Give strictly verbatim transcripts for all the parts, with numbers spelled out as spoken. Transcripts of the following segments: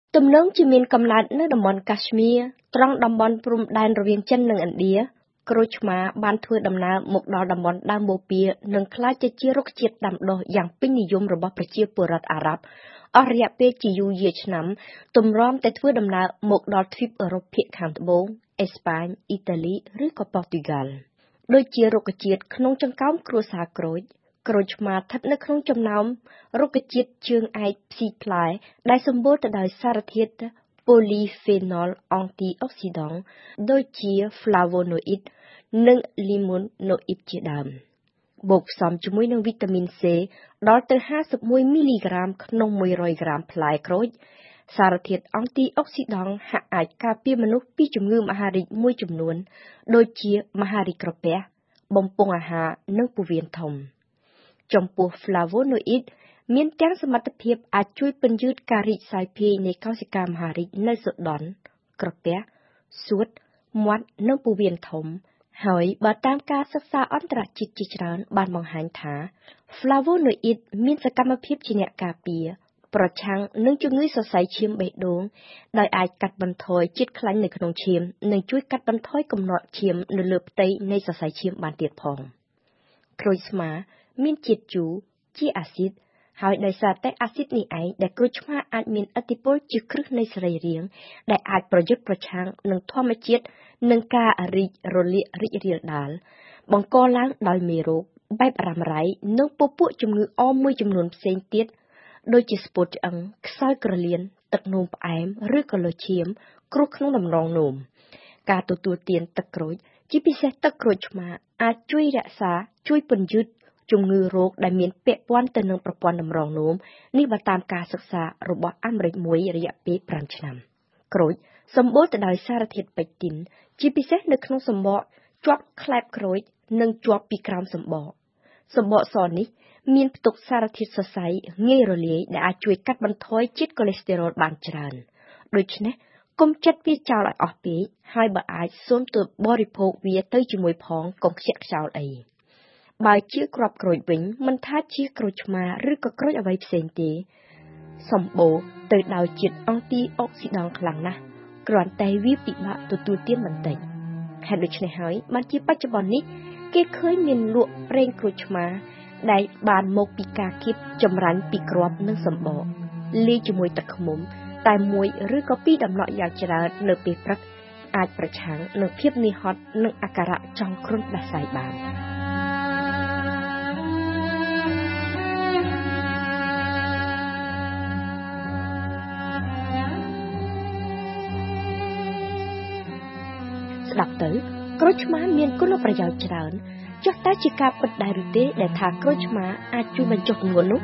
ទំនងជាមានកំណើតនៅតំបន់កាស្មៀរត្រង់តំបន់ព្រំដែនរវាងចិននិងឥណ្ឌាក្រូចឆ្មាបានធ្វើដំណើរមកដល់តំបន់ដើមបូព៌ានិងក្លាយទៅជារុក្ខជាតិដាំដុះយ៉ាងពេញនិយមរបស់ប្រជាពលរដ្ឋអារ៉ាប់អស់រយៈពេលជាយូរយារឆ្នាំទម្រាំតែធ្វើដំណើរមកដល់ទ្វីបអឺរ៉ុបភាគខាងត្បូងអេស្ប៉ាញអ៊ីតាលីឬក៏ប៉ូទុយហ្គាល់ដូចជារុក្ខជាតិក្នុងចង្កោមគ្រួសារក្រូចក្រូចឆ្មាស្ថិតនៅក្នុងចំណោមរុក្ខជាតិជើងឯកផ្ស៊ីផ្លែដែលសម្បូរទៅដោយសារធាតុ polyphenol antioxidant ដូចជា flavonoid និង limonoid ជាដើមបូកផ្សំជាមួយនឹងវីតាមីន C ដល់ទៅห้าสิบเอ็ดមីលីក្រាមក្នុងមួយរយក្រាមផ្លែក្រូចសារធាតុ antioxidant ហាក់អាចការពារមនុស្សពីជំងឺមហារីកមួយចំនួនដូចជាមហារីកក្រពះបំពង់អាហារនិងពោះវៀនធំចំពោះ flavonoid មានទាំងសមត្ថភាពអាចជួយពន្យឺតការរីកសាយភាយនៃកោសិកាមហារីកនៅសុដន់ក្រពះសួតមាត់និងពោះវៀនធំហើយបើតាមការសិក្សាអន្តរជាតិជាច្រើនបានបង្ហាញថា flavonoid មានសកម្មភាពជាអ្នកការពារប្រឆាំងនឹងជំងឺសរសៃឈាមបេះដូងដោយអាចកាត់បន្ថយជាតិខ្លាញ់នៅក្នុងឈាមនិងជួយកាត់បន្ថយកំណកឈាមនៅលើផ្ទៃនៃសរសៃឈាមបានទៀតផងក្រូចឆ្មាមានជាតិជូរជាអាស៊ីតហើយដោយសារតែអាស៊ីតនេះឯងដែលក្រូចឆ្មាអាចមានឥទ្ធិពលជាគ្រឹះនៃសរីរាង្គដែលអាចប្រយុទ្ធប្រឆាំងនឹងធម្មជាតិនឹងការរីករលាករីករាលដាលបង្កឡើងដោយមេរោគបែបរ៉ាំរ៉ៃនិងពពួកជំងឺអមមួយចំនួនផ្សេងទៀតដូចជាស្ពុតឆ្អឹងខ្សោយក្រលៀនទឹកនោមផ្អែមឬក៏លើសឈាមគ្រោះក្នុងតម្រងនោមការទទួលទានទឹកក្រូចជាពិសេសទឹកក្រូចឆ្មាអាចជួយរក្សាជួយពន្យឺតជំងឺរោគដែលមានពាក់ព័ន្ធទៅនឹងប្រព័ន្ធតម្រងនោមនេះបើតាមការសិក្សារបស់អាមេរិកមួយរយៈពេលប្រាំឆ្នាំក្រូចសម្បូរទៅដោយសារធាតុពេកទីនជាពិសេសនៅក្នុងសម្បកជាប់ខ្លែបក្រូចនិងជាប់ពីក្រោមសម្បកសម្បកសនេះមានផ្ទុកសារធាតុសរសៃងាយរលាយដែលអាចជួយកាត់បន្ថយជាតិកូលេស្តេរ៉ុលបានច្រើនដូច្នេះកុំចិត្តវាចោលឲ្យអស់ពេកហើយបើអាចសូមទៅបរិភោគវាទៅជាមួយផងកុំខ្ជិះខ្ចោលអីបើជាគ្រាប់ក្រូចវិញមិនថាជាក្រូចឆ្មាឬក៏ក្រូចអ្វីផ្សេងទេសម្បូរទៅដោយជាតិអង់ទីអុកស៊ីដង់ខ្លាំងណាស់គ្រាន់តែវាពិបាកទទួលទានបន្តិចហេតុដូច្នេះហើយបានជាបច្ចុប្បន្ននេះគេឃើញមានលក់ប្រេងក្រូចឆ្មាដែលបានមកពីការគៀបចម្រាញ់ពីគ្រាប់និងសម្បកលាយជាមួយទឹកឃ្មុំតែមួយឬក៏ពីរដំណក់យ៉ាងច្រើននៅពេលព្រឹកអាចប្រឆាំងនឹងភាពនឿយហត់និងអាការៈចង់គ្រុនដាសាយបានស្ដាប់ទៅក្រូចឆ្មាមានគុណប្រយោជន៍ច្រើនចុះតើជាការពិតដែរឬទេដែលថាក្រូចឆ្មាអាចជួយបញ្ចុះទម្ងន់នោះ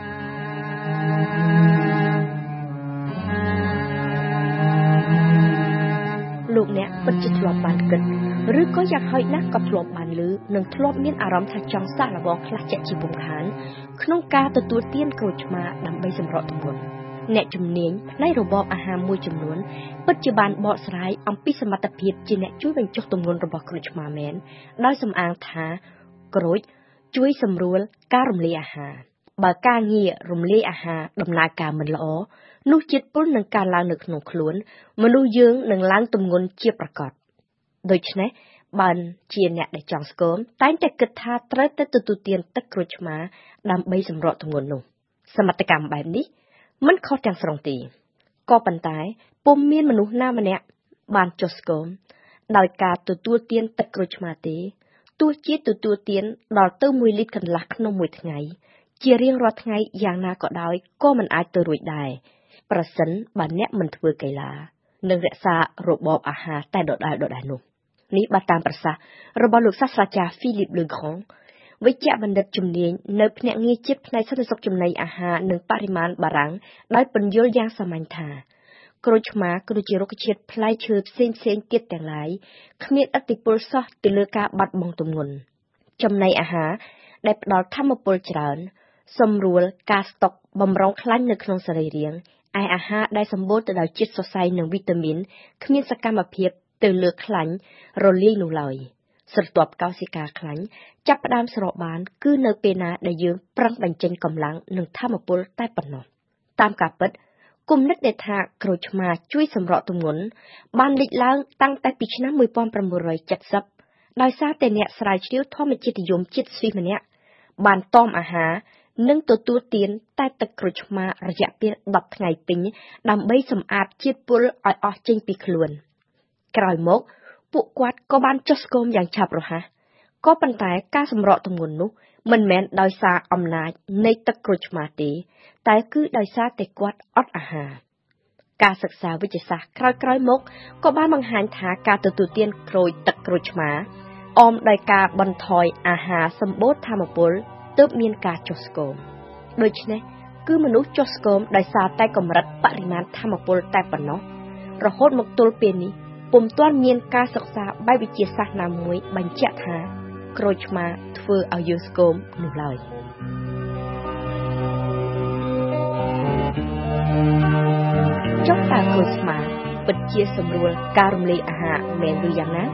លោកអ្នកពិតជាធ្លាប់បានគិតឬក៏យ៉ាងហោចណាស់ក៏ធ្លាប់បានឮនិងធ្លាប់មានអារម្មណ៍ថាចង់សាកល្បងខ្លះជាក់ជាពុំខានក្នុងការទទួលទានក្រូចឆ្មាដើម្បីសម្រកទម្ងន់អ្នកជំនាញផ្នែករបបអាហារមួយចំនួនពិតជាបានបកស្រាយអំពីសមត្ថភាពជាអ្នកជួយបញ្ចុះទម្ងន់របស់ក្រូចឆ្មាមែនដោយសំអាងថាក្រូចជួយសម្រួលការរំលាយអាហារបើការងាររំលាយអាហារដំណើរការមិនល្អនោះជាតិពុលនឹងកើនឡើងនៅក្នុងខ្លួនមនុស្សយើងនឹងឡើងទម្ងន់ជាប្រកបដូច្នេះបើជាអ្នកដែលចង់ស្គមតែងតែគិតថាត្រូវតែទទួលទានទឹកក្រូចឆ្មាដើម្បីសម្រកទម្ងន់នោះសមត្ថកម្មបែបនេះមិនខុសទាំងស្រុងទេក៏ប៉ុន្តែពុំមានមនុស្សណាម្នាក់បានចុះស្គមដោយការទទួលទានទឹកក្រូចឆ្មាទេទោះជាទទួលទានដល់ទៅមួយលីត្រកន្លះក្នុងមួយថ្ងៃជារៀងរាល់ថ្ងៃយ៉ាងណាក៏ដោយក៏មិនអាចទៅរួចដែរប្រសិនបើអ្នកមិនធ្វើកីឡានិងរក្សារបបអាហារតែដដែលដដែលនោះនេះបើតាមប្រសាសន៍របស់លោកសាស្ត្រាចារ្យ Philippe Legrand វិជ្ជបណ្ឌិតជំនាញនៅភ្នាក់ងារជាតិផ្នែកសន្តិសុខចំណីអាហារនិងបរិមាណបារាំងដោយពន្យល់យ៉ាងសាមញ្ញថាក្រូចឆ្មាគឺជារុក្ខជាតិផ្លែឈើផ្សេងៗទៀតទាំងឡាយគ្មានឥទ្ធិពលសោះទៅលើការបាត់បង់ទម្ងន់ចំណីអាហារដែលផ្ដល់ថាមពលច្រើនសម្រួលការស្តុកបម្រុងខ្លាញ់នៅក្នុងសរីរាង្គឯអាហារដែលសម្បូរទៅដោយជាតិសរសៃនិងវីតាមីនគ្មានសកម្មភាពទៅលើខ្លាញ់រលាយនោះឡើយស្រទាប់កោសិកាខ្លាញ់ចាប់ផ្ដើមស្រកបានគឺនៅពេលណាដែលយើងប្រឹងបញ្ចេញកម្លាំងនិងថាមពលតែប៉ុណ្ណោះតាមការពិតគុំនឹកដែលថាក្រូចឆ្មាជួយសម្រកទម្ងន់បានលេចឡើងតាំងតែពីឆ្នាំmột nghìn chín trăm七十ដោយសារតែអ្នកស្រាវជ្រាវធម្មជាតិនិយមជាតិស្វីសម្នាក់បានតមអាហារនិងទទួលទានតែទឹកក្រូចឆ្មារយៈពេលដប់ថ្ងៃពេញដើម្បីសម្អាតជាតិពុលឲ្យអស់ចេញពីខ្លួនក្រោយមកពួកគាត់ក៏បានចុះស្គមយ៉ាងឆាប់រហ័សក៏ប៉ុន្តែការសម្រកទម្ងន់នោះមិនមែនដោយសារអំណាចនៃទឹកក្រូចឆ្មាទេតែគឺដោយសារតែគាត់អត់អាហារការសិក្សាវិទ្យាសាស្ត្រក្រោយៗមកក៏បានបង្ហាញថាការទទួលទានក្រូចទឹកក្រូចឆ្មាអមដោយការបន្ថយអាហារសម្បូរថាមពលទើបមានការចុះស្គមដូច្នេះគឺមនុស្សចុះស្គមដោយសារតែកម្រិតបរិមាណថាមពលតែប៉ុណ្ណោះរហូតមកទល់ពេលនេះពុំទាន់មានការសិក្សាបែបវិទ្យាសាស្ត្រណាមួយបញ្ជាក់ថាក្រូចឆ្មាធ្វើឲ្យយើងស្គមនោះឡើយចុះតើក្រូចឆ្មាពិតជាសម្រួលការរំលាយអាហារមែនឬយ៉ាងណា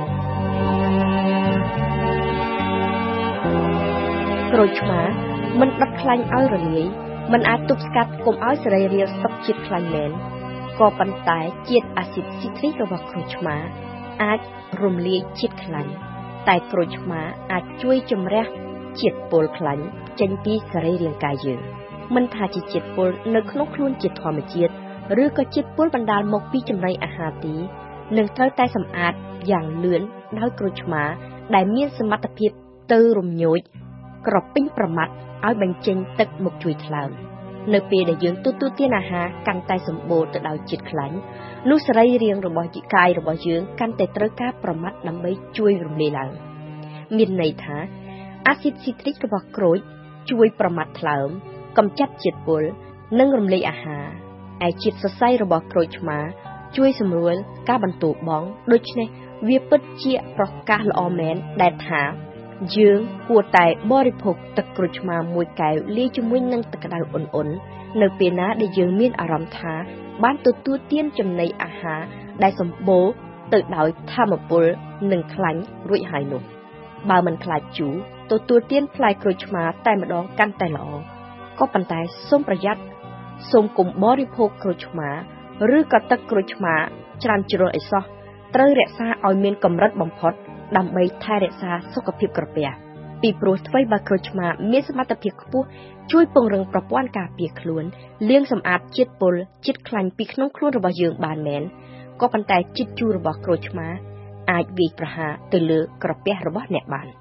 ក្រូចឆ្មាមិនដុតខ្លាញ់ឲ្យរលាយមិនអាចទប់ស្កាត់កុំឲ្យសរីរាង្គស្តុកជាតិខ្លាញ់មែនក៏ប៉ុន្តែជាតិអាស៊ីតស៊ីត្រិករបស់ក្រូចឆ្មាអាចរំលាយជាតិខ្លាញ់តែក្រូចឆ្មាអាចជួយជំរះជាតិពុលខ្លាញ់ចេញពីសរីរាង្គកាយយើងមិនថាជាជាតិពុលនៅក្នុងខ្លួនជាធម្មជាតិឬក៏ជាតិពុលបណ្ដាលមកពីចំណីអាហារទេនឹងត្រូវតែសម្អាតយ៉ាងលឿនដោយក្រូចឆ្មាដែលមានសមត្ថភាពទៅរំញោចក្រពេញប្រមាត់ឲ្យបញ្ចេញទឹកមកជួយថ្លើមនៅពេលដែលយើងទទួលទានអាហារកាន់តែសម្បូរទៅដោយជាតិខ្លាញ់នោះសរីរាង្គរបស់កាយរបស់យើងកាន់តែត្រូវការប្រមាត់ដើម្បីជួយរំលាយឡើងមានន័យថាអាស៊ីតស៊ីត្រិករបស់ក្រូចជួយប្រមាត់ថ្លើមកម្ចាត់ជាតិពុលនិងរំលាយអាហារឯជាតិសរសៃរបស់ក្រូចឆ្មាជួយសម្រួលការបន្ទោបង់ដូច្នេះវាពិតជាប្រកាសល្អមែនដែលថាយើងគួរតែបរិភោគទឹកក្រូចឆ្មាមួយកែវលាយជាមួយនឹងទឹកក្តៅអ៊ុនៗនៅពេលណាដែលយើងមានអារម្មណ៍ថាបានទទួលទានចំណីអាហារដែលសម្បូរទៅដោយថាមពលនិងខ្លាញ់រួចហើយនោះបើមិនខ្លាចជូរទទួលទានផ្លែក្រូចឆ្មាតែម្ដងកាន់តែល្អក៏ប៉ុន្តែសូមប្រយ័ត្នសូមកុំបរិភោគក្រូចឆ្មាឬក៏ទឹកក្រូចឆ្មាច្រើនជ្រុលអីសោះត្រូវរក្សាឲ្យមានកម្រិតបំផុតដើម្បីថែរក្សាសុខភាពក្រពះពីព្រោះអ្វីបើក្រូចឆ្មាមានសមត្ថភាពខ្ពស់ជួយពង្រឹងប្រព័ន្ធការពារខ្លួនលាងសម្អាតជាតិពុលជាតិខ្លាញ់ពីក្នុងខ្លួនរបស់យើងបានមែនក៏ប៉ុន្តែជាតិជូររបស់ក្រូចឆ្មាអាចវាយប្រហារទៅលើក្រពះរបស់អ្នកបាន